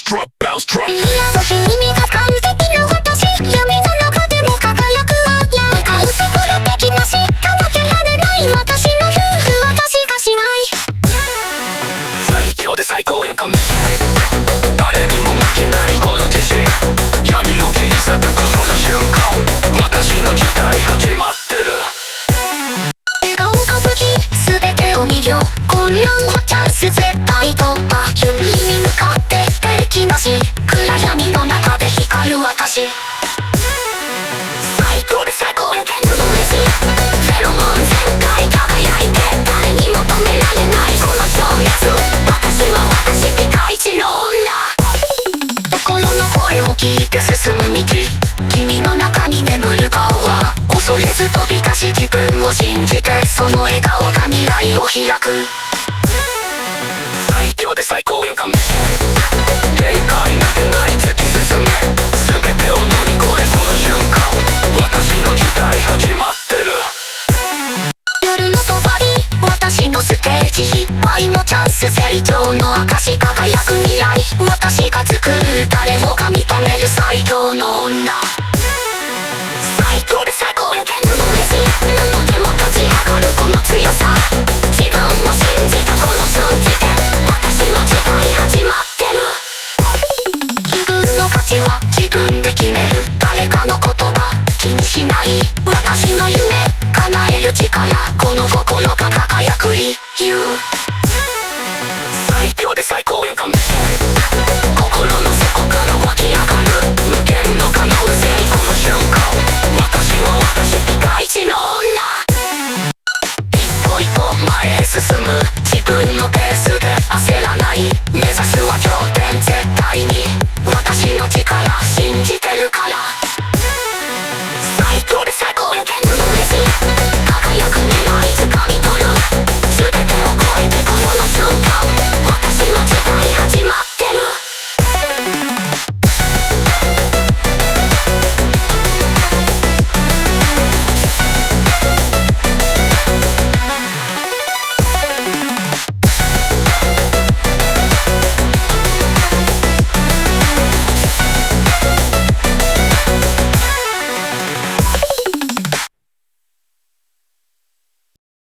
drop, bounce, drop. いや星に満た完璧な私、闇の中でも輝くわ。やかうせプロ的な嫉妬のキャラでない私の夫婦、私がしない。 最強で最高やかも。誰にも負けないこの自信。闇の切り裂くこの瞬間、私の時代始まってる。 笑顔が武器、全てを見よ。混乱はチャンス、絶対突破。夢に向かって敵なし、暗闇の中で光る私。 最強で最高やけんのレジ。フェロモン全開輝いて、誰にも止められないこの情熱。私は私、ピカイチの女。 心の声を聞いて進む道、君の中に眠る顔は恐れず飛び出し、自分を信じてその笑顔が未来を開く。 最強で最高やかも。限界なくない突き進め、全てを乗り越えこの瞬間、私の時代始まってる。 夜のそばに私のステージ、失敗のチャンス、成長の証、輝く未来、私が作る誰もが認める最強の女。 最強で最高やけんのレジ。 何度でも立ち上がるこの強さ、自分を信じたこの瞬時で私の時代始まってる。自分の価値は自分で決める、誰かの言葉気にしない、私の夢叶える力、この心が輝く理由。 最強で最高やかも。心の底から湧き上がる無限の可能性、この瞬間、私は私、ピカイチの女。一歩一歩前へ進む、自分のペースで焦らない、目指すは頂点絶対に。